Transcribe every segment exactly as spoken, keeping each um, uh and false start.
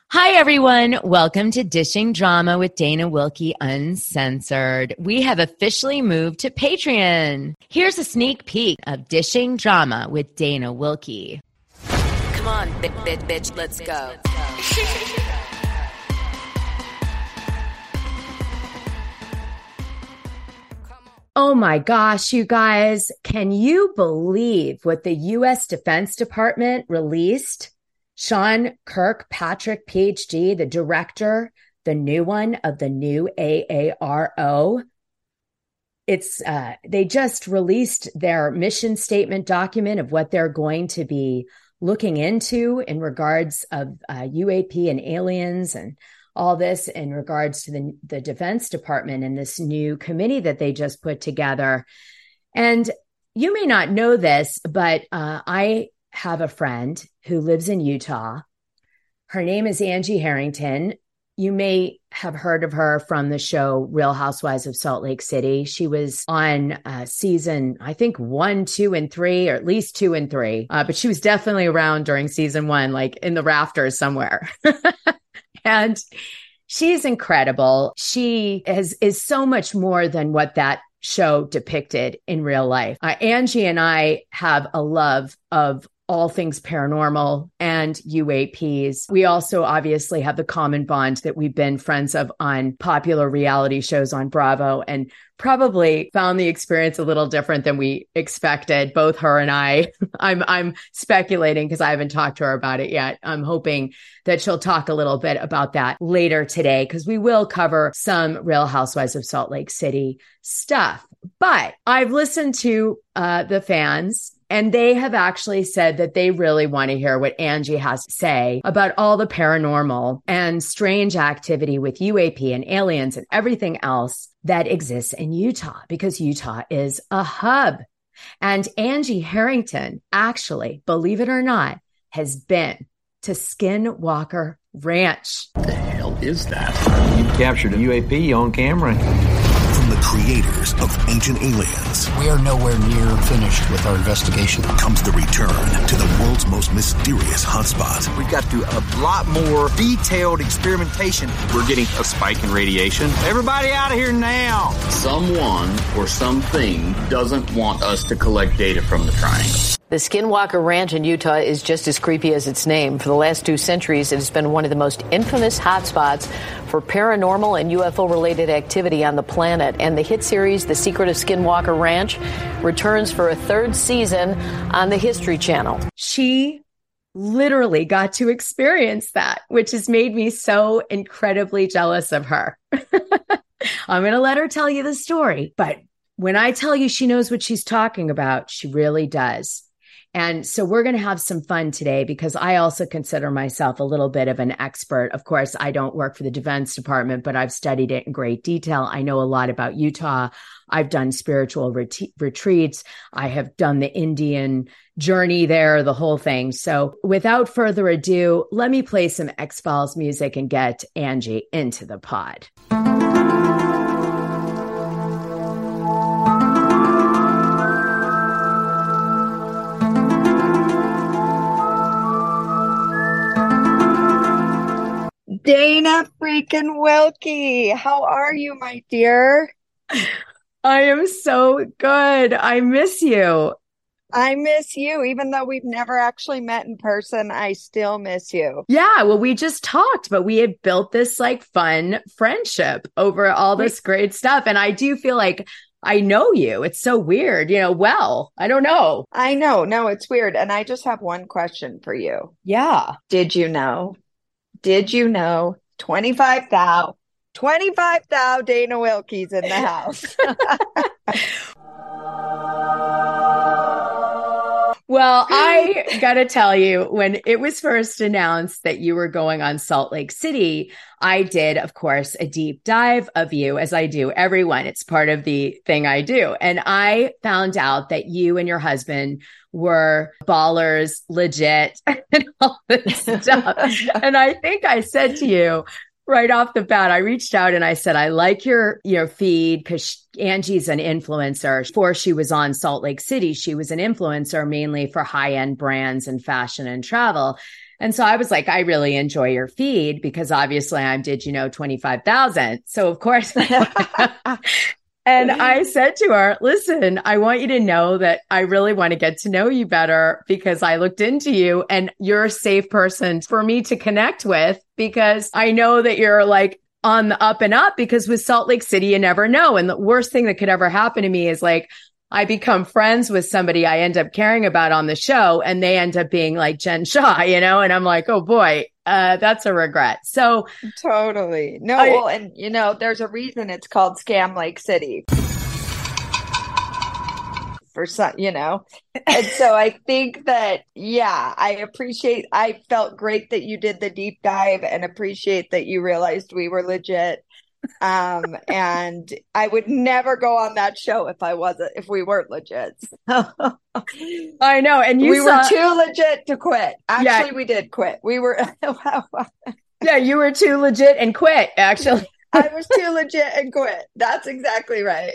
Hi, everyone. Welcome to Dishing Drama with Dana Wilkie Uncensored. We have officially moved to Patreon. Here's a sneak peek of Dishing Drama with Dana Wilkie. Come on, bitch, bitch, bitch, let's go. Oh my gosh, you guys. Can you believe what the U S Defense Department released? Sean Kirkpatrick, P H D, the director, the new one of the new A A R O. It's uh, they just released their mission statement document of what they're going to be looking into in regards of uh, U A P and aliens and all this in regards to the, the Defense Department and this new committee that they just put together. And you may not know this, but uh, I have a friend who lives in Utah. Her name is Angie Harrington. You may have heard of her from the show Real Housewives of Salt Lake City. She was on uh, season, I think one, two, and three, or at least two and three. Uh, but she was definitely around during season one, like in the rafters somewhere. And she's incredible. She is, is so much more than what that show depicted in real life. Uh, Angie and I have a love of all things paranormal and U A Ps. We also obviously have the common bond that we've been friends of on popular reality shows on Bravo, and probably found the experience a little different than we expected, both her and I. I'm I'm speculating because I haven't talked to her about it yet. I'm hoping that she'll talk a little bit about that later today, because we will cover some Real Housewives of Salt Lake City stuff. But I've listened to uh, the fans, and they have actually said that they really want to hear what Angie has to say about all the paranormal and strange activity with U A P and aliens and everything else that exists in Utah, because Utah is a hub. And Angie Harrington, actually, believe it or not, has been to Skinwalker Ranch. What the hell is that? You captured a U A P on camera. From the creators of Ancient Aliens, we are nowhere near finished with our investigation. Comes the return to the world's most mysterious hotspot. We've got to do a lot more detailed experimentation. We're getting a spike in radiation. Everybody out of here now. Someone or something doesn't want us to collect data from the triangle. The Skinwalker Ranch in Utah is just as creepy as its name. For the last two centuries, it has been one of the most infamous hotspots for paranormal and U F O-related activity on the planet. And the hit series, The Secret of Skinwalker Ranch, returns for a third season on the History Channel. She literally got to experience that, which has made me so incredibly jealous of her. I'm going to let her tell you the story, but when I tell you she knows what she's talking about, she really does. And so we're going to have some fun today, because I also consider myself a little bit of an expert. Of course, I don't work for the Defense Department, but I've studied it in great detail. I know a lot about Utah. I've done spiritual ret- retreats. I have done the Indian journey there, the whole thing. So without further ado, let me play some X-Files music and get Angie into the pod. Dana freaking Wilkie, how are you, my dear? I am so good. I miss you. I miss you. Even though we've never actually met in person, I still miss you. Yeah, well, we just talked, but we had built this like fun friendship over all this great stuff. And I do feel like I know you. It's so weird. You know, well, I don't know. I know. No, it's weird. And I just have one question for you. Yeah. Did you know? Did you know twenty-five thou, twenty-five thou Dana Wilkie's in the house? Well, I got to tell you, when it was first announced that you were going on Salt Lake City, I did, of course, a deep dive of you, as I do everyone. It's part of the thing I do. And I found out that you and your husband were ballers, legit, and all this stuff. And I think I said to you right off the bat, I reached out and I said, I like your, your feed, because Angie's an influencer. Before she was on Salt Lake City, she was an influencer mainly for high-end brands and fashion and travel. And so I was like, I really enjoy your feed because obviously I'm Did You Know twenty-five thousand. So of course, and I said to her, listen, I want you to know that I really want to get to know you better because I looked into you and you're a safe person for me to connect with because I know that you're like on the up and up because with Salt Lake City, you never know. And the worst thing that could ever happen to me is like, I become friends with somebody I end up caring about on the show and they end up being like Jen Shah, you know, and I'm like, oh boy, uh, that's a regret. So totally. No, I, well, and you know, there's a reason it's called Scam Lake City. For some, you know, and so I think that, yeah, I appreciate, I felt great that you did the deep dive and appreciate that you realized we were legit. Um, and I would never go on that show if I wasn't, if we weren't legit. I know. And you we saw, were too legit to quit. Actually, yeah. we did quit. We were, yeah, you were too legit and quit, actually. I was too legit and quit. That's exactly right.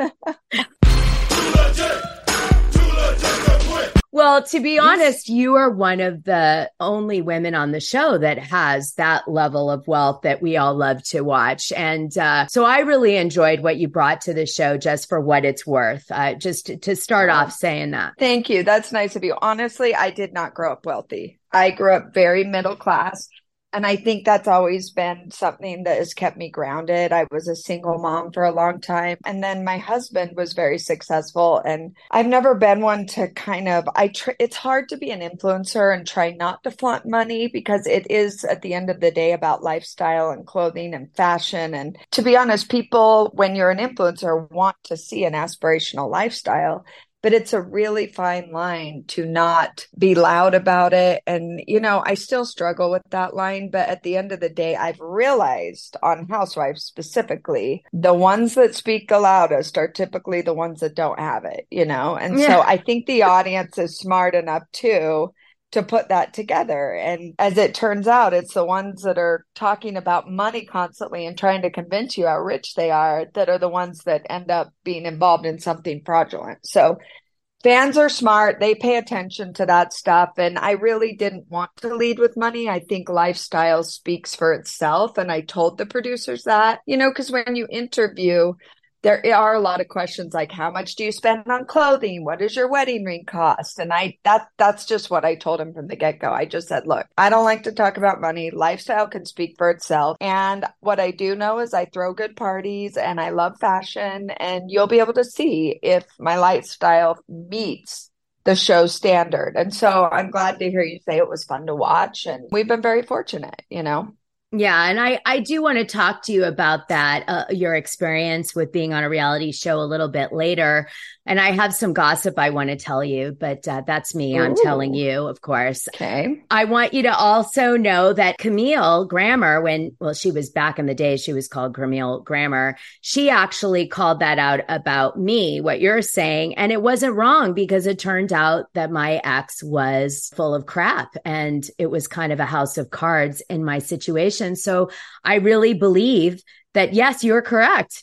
Well, to be honest, you are one of the only women on the show that has that level of wealth that we all love to watch. And uh, so I really enjoyed what you brought to the show just for what it's worth. Uh, just to, to start off saying that. Thank you. That's nice of you. Honestly, I did not grow up wealthy. I grew up very middle class. And I think that's always been something that has kept me grounded. I was a single mom for a long time. And then my husband was very successful. And I've never been one to kind of, I. Tr- it's hard to be an influencer and try not to flaunt money because it is at the end of the day about lifestyle and clothing and fashion. And to be honest, people, when you're an influencer, want to see an aspirational lifestyle. But it's a really fine line to not be loud about it. And, you know, I still struggle with that line. But at the end of the day, I've realized on Housewives specifically, the ones that speak the loudest are typically the ones that don't have it, you know. And yeah. So I think the audience is smart enough too to put that together. And as it turns out, it's the ones that are talking about money constantly and trying to convince you how rich they are that are the ones that end up being involved in something fraudulent. So fans are smart. They pay attention to that stuff. And I really didn't want to lead with money. I think lifestyle speaks for itself. And I told the producers that, you know, because when you interview, there are a lot of questions like, how much do you spend on clothing? What does your wedding ring cost? And I that that's just what I told him from the get-go. I just said, look, I don't like to talk about money. Lifestyle can speak for itself. And what I do know is I throw good parties and I love fashion. And you'll be able to see if my lifestyle meets the show's standard. And so I'm glad to hear you say it was fun to watch. And we've been very fortunate, you know. Yeah. And I, I do want to talk to you about that, uh, your experience with being on a reality show a little bit later. And I have some gossip I want to tell you, but uh, that's me. Ooh. I'm telling you, of course. Okay. I want you to also know that Camille Grammer, when, well, she was back in the day, she was called Camille Grammer. She actually called that out about me, what you're saying. And it wasn't wrong because it turned out that my ex was full of crap and it was kind of a house of cards in my situation. So I really believe that, yes, you're correct.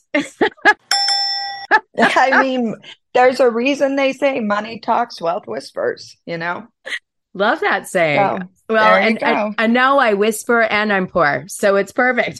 I mean, there's a reason they say money talks, wealth whispers, you know? Love that saying. So, well, and, and, and now I whisper and I'm poor. So it's perfect.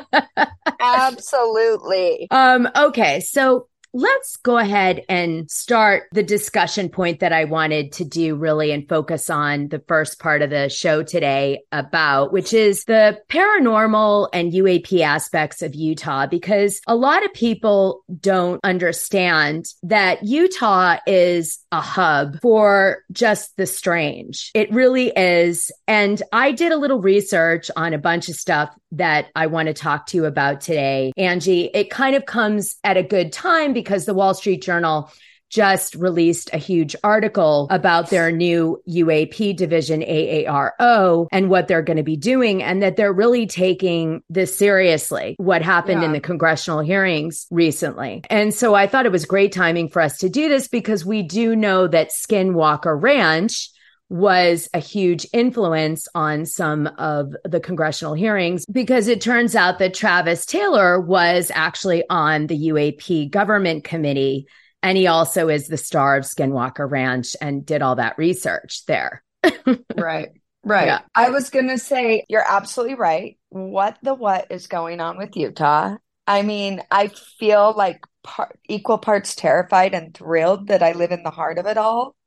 Absolutely. Um, okay. So let's go ahead and start the discussion point that I wanted to do really and focus on the first part of the show today about, which is the paranormal and U A P aspects of Utah, because a lot of people don't understand that Utah is a hub for just the strange. It really is. And I did a little research on a bunch of stuff that I want to talk to you about today. Angie, it kind of comes at a good time because the Wall Street Journal just released a huge article about their new U A P division, A A R O, and what they're going to be doing, and that they're really taking this seriously, what happened yeah. in the congressional hearings recently. And so I thought it was great timing for us to do this because we do know that Skinwalker Ranch was a huge influence on some of the congressional hearings, because it turns out that Travis Taylor was actually on the U A P government committee, and he also is the star of Skinwalker Ranch and did all that research there. Right. Right. Yeah. I was going to say, you're absolutely right. What the what is going on with Utah? I mean, I feel like par- equal parts terrified and thrilled that I live in the heart of it all.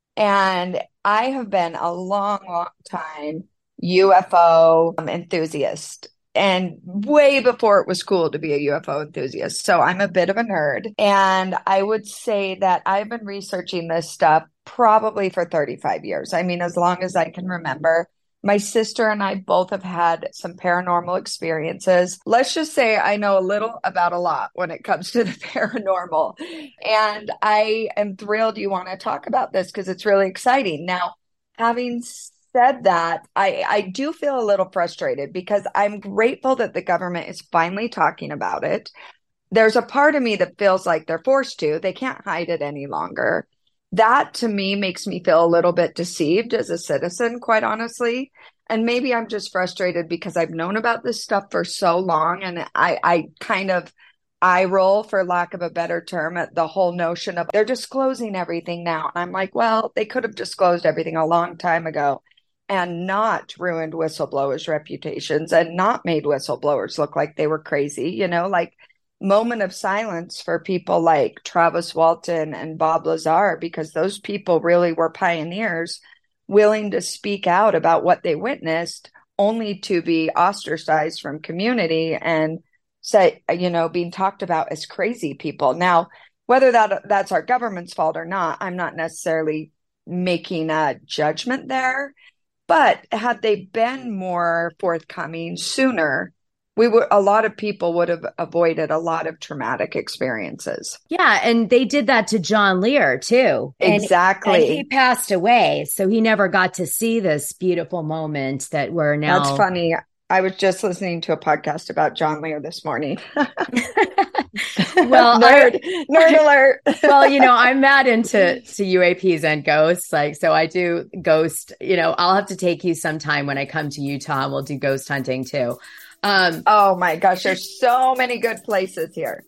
And I have been a long, long time U F O enthusiast. And way before it was cool to be a U F O enthusiast. So I'm a bit of a nerd. And I would say that I've been researching this stuff probably for thirty-five years. I mean, as long as I can remember. My sister and I both have had some paranormal experiences. Let's just say I know a little about a lot when it comes to the paranormal. And I am thrilled you want to talk about this because it's really exciting. Now, having said that, I, I do feel a little frustrated because I'm grateful that the government is finally talking about it. There's a part of me that feels like they're forced to. They can't hide it any longer. That to me makes me feel a little bit deceived as a citizen, quite honestly. And maybe I'm just frustrated because I've known about this stuff for so long and I, I kind of eye roll, for lack of a better term, at the whole notion of they're disclosing everything now. And I'm like, well, they could have disclosed everything a long time ago and not ruined whistleblowers' reputations and not made whistleblowers look like they were crazy, you know, like moment of silence for people like Travis Walton and Bob Lazar, because those people really were pioneers willing to speak out about what they witnessed only to be ostracized from community and say, you know, being talked about as crazy people. Now, whether that that's our government's fault or not, I'm not necessarily making a judgment there. But had they been more forthcoming sooner, we would, a lot of people would have avoided a lot of traumatic experiences. Yeah. And they did that to John Lear too. And, exactly. And he passed away. So he never got to see this beautiful moment that we're now. That's funny. I was just listening to a podcast about John Lear this morning. Well, nerd, I, nerd alert. Well, you know, I'm mad into to U A Ps and ghosts. Like, so I do ghost, you know, I'll have to take you sometime when I come to Utah and we'll do ghost hunting too. Um, oh my gosh, there's so many good places here.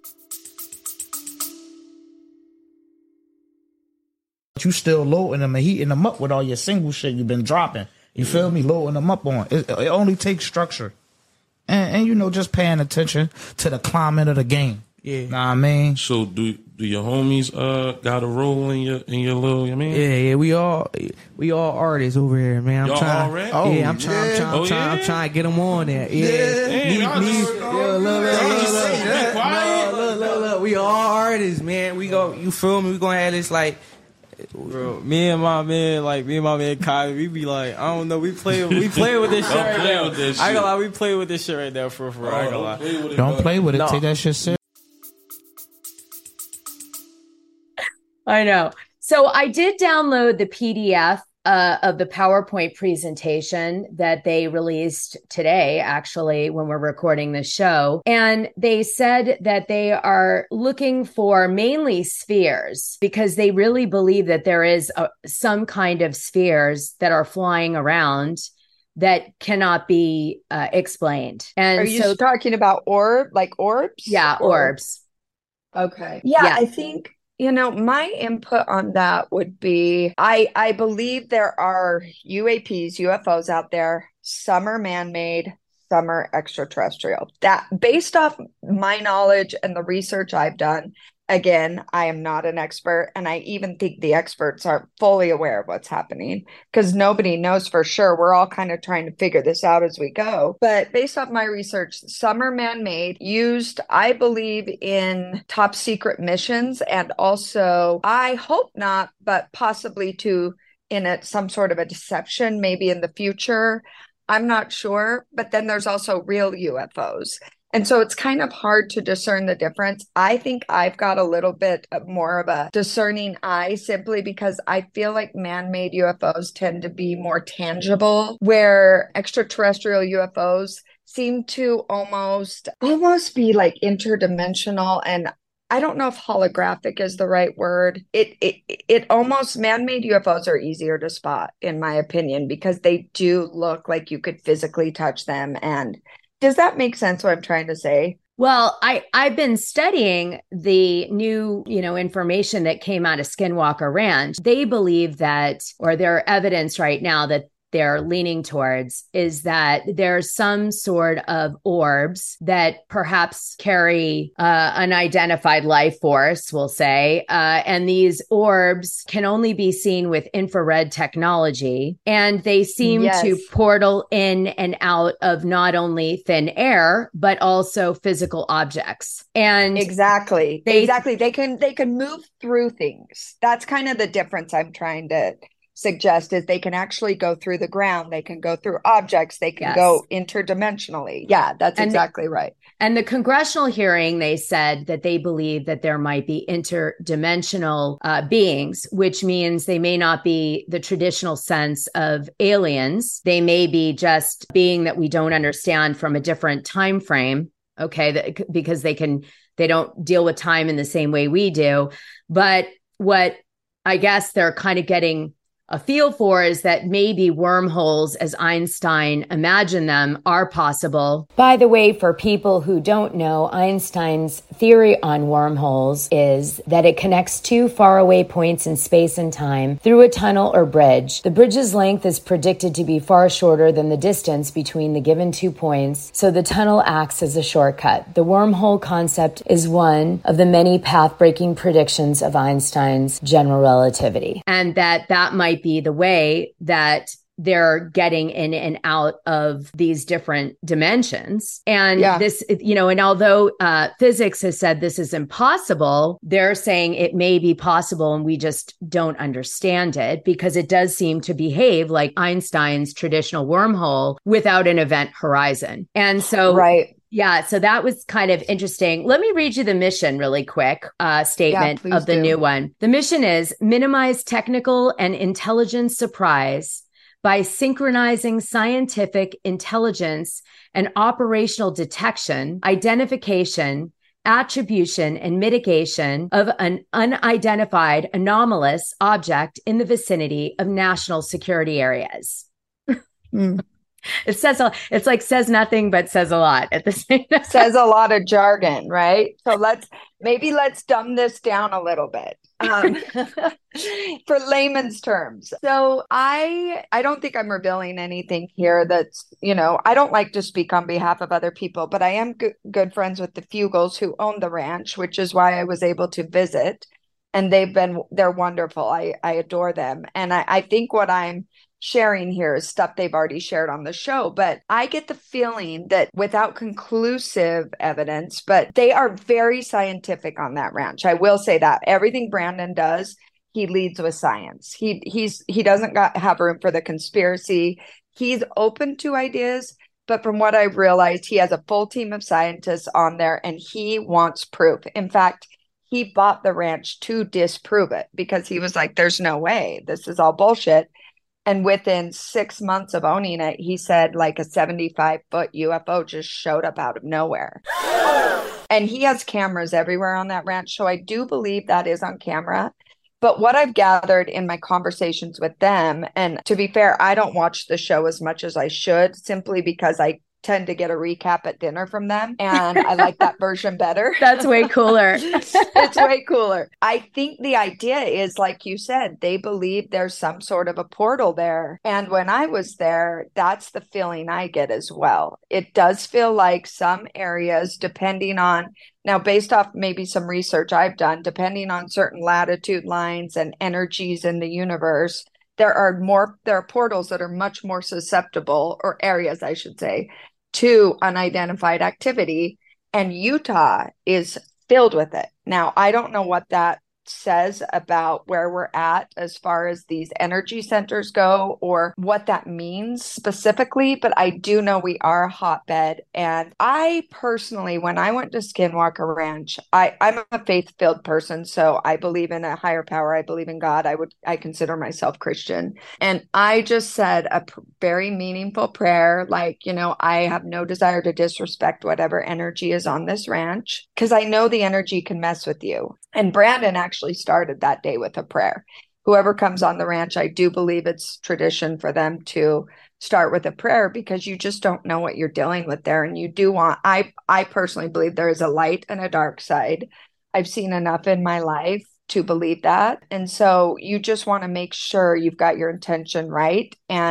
You still loading them and heating them up with all your single shit you've been dropping. You feel me? Loading them up on. It, it only takes structure. And, and, you know, just paying attention to the climate of the game. Yeah. Know what I mean? So do do your homies uh got a role in your in your little, you mean? Yeah, yeah, we all we all artists over here, man. I'm Y'all trying, already? Oh, yeah, I'm trying, yeah. I'm trying, I'm Oh, trying, yeah? I'm trying to get them on there. Yeah, Yeah. Me- Y'all me- just- yeah, look, look, y'all look, just look, sitting there look, quiet. look, look, look, we all artists, man. We go, you feel me? We gonna have this like. Bro, me and my man, like me and my man Kai, we be like, I don't know, we play, we play with this shit Don't right play now. with this I ain't gonna shit. lie, we play with this shit right now for for. I ain't gonna lie. Play with it, Don't bud. play with it. No. Take that shit serious. I know. So I did download the P D F uh, of the PowerPoint presentation that they released today, actually, when we're recording the show. And they said that they are looking for mainly spheres because they really believe that there is a, some kind of spheres that are flying around that cannot be uh, explained. And Are you so, talking about orb, like orbs? yeah, Or- orbs. Okay. Yeah, Yeah. I think, you know, my input on that would be I I believe there are U A Ps, U F Os out there. Some are man-made, some are extraterrestrial. That based off my knowledge and the research I've done, again, I am not an expert, and I even think the experts aren't fully aware of what's happening because nobody knows for sure. We're all kind of trying to figure this out as we go. But based off my research, some are man-made, used, I believe, in top secret missions, and also, I hope not, but possibly to in it some sort of a deception, maybe in the future. I'm not sure. But then there's also real U F Os. And so it's kind of hard to discern the difference. I think I've got a little bit of more of a discerning eye simply because I feel like man-made U F Os tend to be more tangible, where extraterrestrial U F Os seem to almost, almost be like interdimensional. And I don't know if holographic is the right word. It, it, it almost, man-made U F Os are easier to spot, in my opinion, because they do look like you could physically touch them. And does that make sense what I'm trying to say? Well, I, I've been studying the new, you know, information that came out of Skinwalker Ranch. They believe that, or their evidence right now that they're leaning towards is that there's some sort of orbs that perhaps carry uh, unidentified life force, we'll say. Uh, and these orbs can only be seen with infrared technology. And they seem Yes. to portal in and out of not only thin air, but also physical objects. And Exactly. They- exactly. They can they can move through things. That's kind of the difference I'm trying to suggest is they can actually go through the ground. They can go through objects. They can Yes. go interdimensionally. Yeah, that's And- exactly right. And the congressional hearing, they said that they believe that there might be interdimensional uh, beings, which means they may not be the traditional sense of aliens. They may be just being that we don't understand from a different time frame. Okay, that, because they can, they don't deal with time in the same way we do. But what I guess they're kind of getting a feel for is that maybe wormholes, as Einstein imagined them, are possible. By the way, for people who don't know, Einstein's theory on wormholes is that it connects two faraway points in space and time through a tunnel or bridge. The bridge's length is predicted to be far shorter than the distance between the given two points, so the tunnel acts as a shortcut. The wormhole concept is one of the many path-breaking predictions of Einstein's general relativity. And that that might be the way that they're getting in and out of these different dimensions. And Yeah. this, you know, and although uh, physics has said this is impossible, they're saying it may be possible and we just don't understand it because it does seem to behave like Einstein's traditional wormhole without an event horizon. And so, Right. yeah, so that was kind of interesting. Let me read you the mission really quick uh, statement please of the do. new one. The mission is minimize technical and intelligence surprise by synchronizing scientific intelligence and operational detection, identification, attribution, and mitigation of an unidentified anomalous object in the vicinity of national security areas. Mm. It says, a- it's like says nothing, but says a lot at the same time. Says a lot of jargon, right? So let's maybe let's dumb this down a little bit. Um, for layman's terms. So I I don't think I'm revealing anything here that's, you know, I don't like to speak on behalf of other people, but I am good, good friends with the Fugels who own the ranch, which is why I was able to visit. And they've been, they're wonderful. I, I adore them. And I, I think what I'm sharing here is stuff they've already shared on the show, but I get the feeling that without conclusive evidence, but they are very scientific on that ranch. I will say that everything Brandon does, he leads with science. He he's he doesn't got, have room for the conspiracy. He's open to ideas, but from what I've realized, he has a full team of scientists on there and he wants proof. In fact, he bought the ranch to disprove it because he was like, there's no way, this is all bullshit. And within six months of owning it, he said like a seventy-five foot U F O just showed up out of nowhere. And he has cameras everywhere on that ranch. So I do believe that is on camera. But what I've gathered in my conversations with them, and to be fair, I don't watch the show as much as I should simply because I tend to get a recap at dinner from them. And I like that version better. That's way cooler. It's way cooler. I think the idea is, like you said, they believe there's some sort of a portal there. And when I was there, that's the feeling I get as well. It does feel like some areas, depending on, now based off maybe some research I've done, depending on certain latitude lines and energies in the universe, there are more, there are portals that are much more susceptible, or areas, I should say, to unidentified activity, and Utah is filled with it. Now, I don't know what that says about where we're at as far as these energy centers go or what that means specifically, but I do know we are a hotbed. And I personally, when I went to Skinwalker Ranch, I, I'm a faith-filled person, so I believe in a higher power. I believe in God. I would, I consider myself Christian. And I just said a pr- very meaningful prayer, like, you know, I have no desire to disrespect whatever energy is on this ranch, because I know the energy can mess with you. And Brandon actually started that day with a prayer. Whoever comes on the ranch, I do believe it's tradition for them to start with a prayer, because you just don't know what you're dealing with there. And you do want, I, I personally believe there is a light and a dark side. I've seen enough in my life to believe that. And so you just want to make sure you've got your intention right. And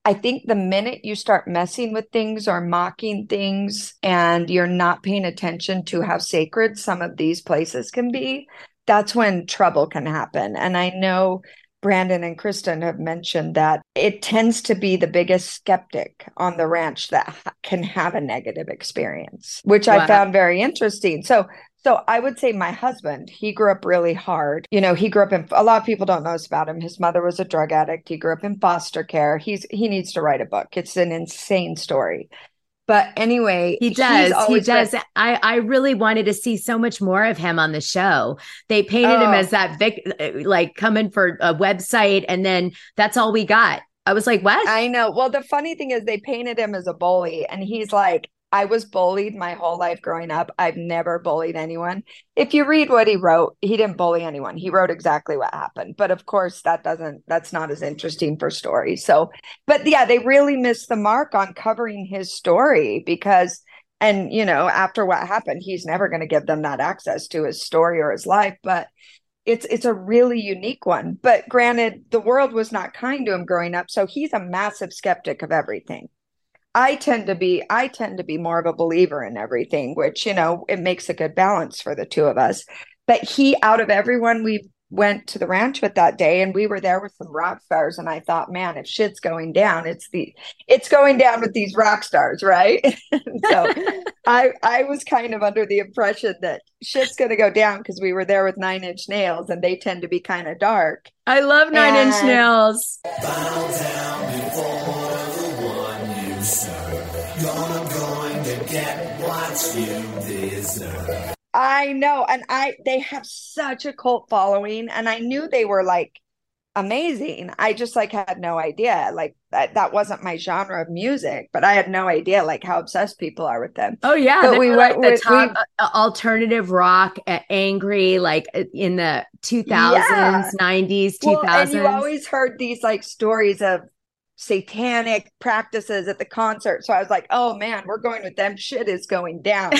I think the minute you start messing with things or mocking things and you're not paying attention to how sacred some of these places can be, that's when trouble can happen. And I know Brandon and Kristen have mentioned that it tends to be the biggest skeptic on the ranch that ha- can have a negative experience, which wow. I found very interesting. So So I would say my husband, he grew up really hard. You know, he grew up in, a lot of people don't know this about him. His mother was a drug addict. He grew up in foster care. He's, he needs to write a book. It's an insane story. But anyway, he does. He does. Been, I, I really wanted to see so much more of him on the show. They painted oh. him as that Vic, like coming for a website. And then that's all we got. I was like, what? I know. Well, the funny thing is they painted him as a bully, and he's like, I was bullied my whole life growing up. I've never bullied anyone. If you read what he wrote, he didn't bully anyone. He wrote exactly what happened. But of course, that doesn't, that's not as interesting for stories. So, but yeah, they really missed the mark on covering his story because, and you know, after what happened, he's never going to give them that access to his story or his life. But it's, it's a really unique one. But granted, the world was not kind to him growing up. So he's a massive skeptic of everything. I tend to be, I tend to be more of a believer in everything, which, you know, it makes a good balance for the two of us. But he, out of everyone we went to the ranch with that day, and we were there with some rock stars, and I thought, man, if shit's going down, it's the, it's going down with these rock stars, right? So I, I was kind of under the impression that shit's going to go down because we were there with Nine Inch Nails, and they tend to be kind of dark. I love Nine and Inch Nails. Bow down before You're going to get what you deserve. I know. And I, they have such a cult following, and I knew they were like amazing. I just like had no idea. Like that, that wasn't my genre of music, but I had no idea like how obsessed people are with them. Oh yeah. But we were like the with, top we, alternative rock, uh, angry, like in the two thousands, yeah. nineties, two thousands. Well, and you always heard these like stories of satanic practices at the concert. So I was like, oh man, we're going with them. Shit is going down.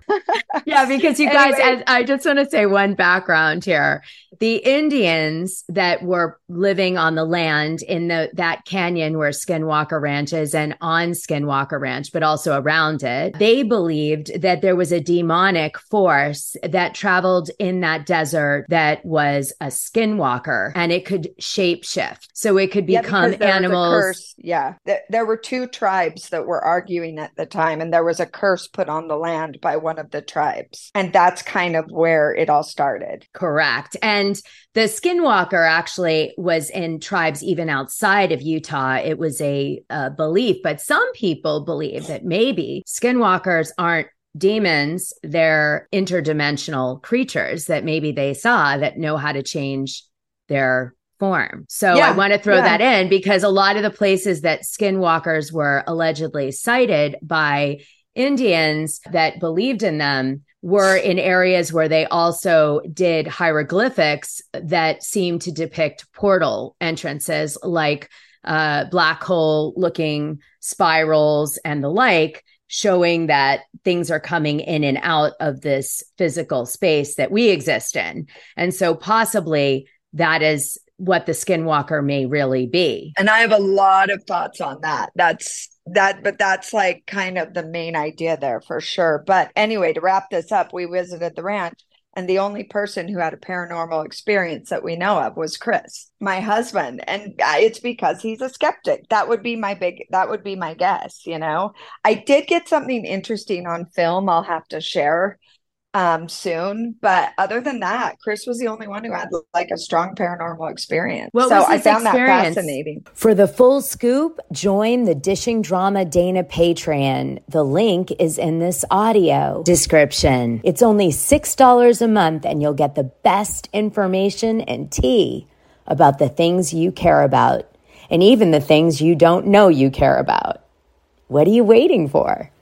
Yeah, because you guys, anyway. I, I just want to say one background here. The Indians that were living on the land in the that canyon where Skinwalker Ranch is, and on Skinwalker Ranch, but also around it, they believed that there was a demonic force that traveled in that desert that was a skinwalker, and it could shapeshift. So it could become yeah, animals. Yeah. There were two tribes that were arguing at the time, and there was a curse put on the land by one of the tribes. And that's kind of where it all started. Correct. And the Skinwalker actually was in tribes even outside of Utah. It was a, a belief, but some people believe that maybe Skinwalkers aren't demons, they're interdimensional creatures that maybe they saw that know how to change their form. So yeah, I want to throw yeah. that in because a lot of the places that Skinwalkers were allegedly sighted by Indians that believed in them were in areas where they also did hieroglyphics that seemed to depict portal entrances, like uh, black hole looking spirals and the like, showing that things are coming in and out of this physical space that we exist in. And so possibly that is what the Skinwalker may really be. And I have a lot of thoughts on that. That's that, but that's like kind of the main idea there for sure. But anyway, to wrap this up, we visited the ranch, and the only person who had a paranormal experience that we know of was Chris, my husband. And it's because he's a skeptic. That would be my big, that would be my guess. You know, I did get something interesting on film I'll have to share um soon, but other than that, Chris was the only one who had like a strong paranormal experience. What so was I found experience? that fascinating. For the full scoop, join the Dishing Drama Dana Patreon. The link is in this audio description. It's only six dollars a month, and you'll get the best information and tea about the things you care about, and even the things you don't know you care about. What are you waiting for?